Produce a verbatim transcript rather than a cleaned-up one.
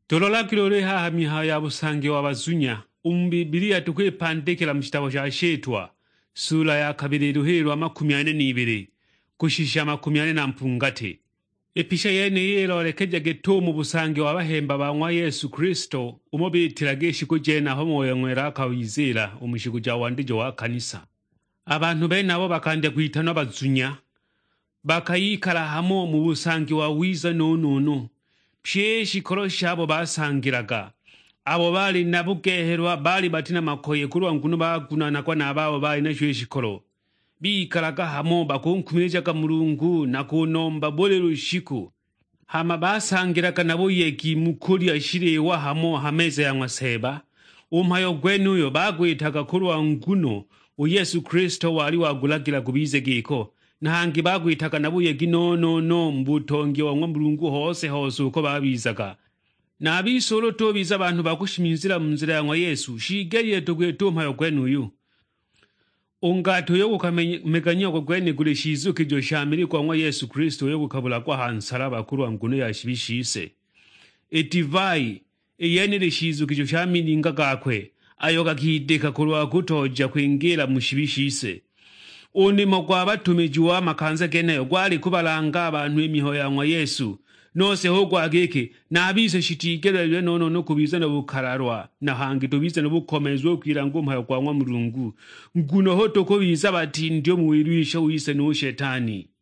Tolola kilole haha miha ya busange wa bazunya. Umbibilia tukwe pandekela mchitabo cha shetwa. Sula ya kabili ruhiru wa makumiane nibiri. Kushisha makumiane na mpungate. Episha yene yelo walekeja geto mu busange wa bahemba bangwa Yesu Kristo. Umobi tirageshi kujena homo yangweraka wizela umishikuja wandijo wa kanisa. Abantu bena abo bakande kuitana bazunya. Bakayikala hamo mu busange wa wiza no no no. Pyeshi korosha abo basangiraga. Abo bali nabukeherwa bali batina makoye kurwa nguno baguna kwa nababo bali na shweshi koro. Bikalaga hamo bakunkumirejaga mulungu na kunomba bole rushiku. Hama basangiraga nabo yeki mukuri ashirewa hamo hameze ya mwaseba. Umayo gwenuyo bagwitaga kurwa nguno u Yesu Kristo wali wagulagira kubize giko. Na hangi bagwitaga nabuye gino no no mbutongi wa mulungu hose hose uko babizaga. Na abisolo to biza abantu bakushiminzira mu nzira ya Yesu shigeriye tugweto mpayo gwenuyu. Ungato yo kukameganya kwa gweni gule shizuki jo shamiri kwa Yesu Kristo yo kukabula kwa hansaraba kurwa nguno ya shibishise. Etivai eyenere shizuki jo shamiri ngagakwe ayoga kideka kurwa kutoja kwingira mu shibishise. Unimo kwa batumijuwa makanza geneyo gwali kubalanga abantu emiho ya Yesu. Nose hogwa ageke na abise shitigera lwe nono no kubiza na bukararwa na hangi tubiza na bukomezwe kwira ngumha yo kwa Mulungu nguno hoto ko biza bati ndio muwirisha wise no shetani.